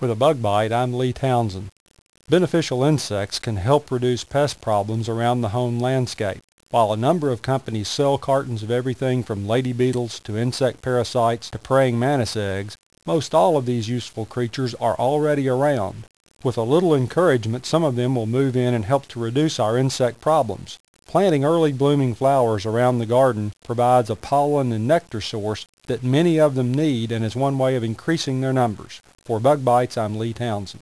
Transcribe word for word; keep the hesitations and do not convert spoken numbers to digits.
With a bug bite, I'm Lee Townsend. Beneficial insects can help reduce pest problems around the home landscape. While a number of companies sell cartons of everything from lady beetles to insect parasites to praying mantis eggs, most all of these useful creatures are already around. With a little encouragement, some of them will move in and help to reduce our insect problems. Planting early blooming flowers around the garden provides a pollen and nectar source that many of them need and is one way of increasing their numbers. For Bug Bites, I'm Lee Townsend.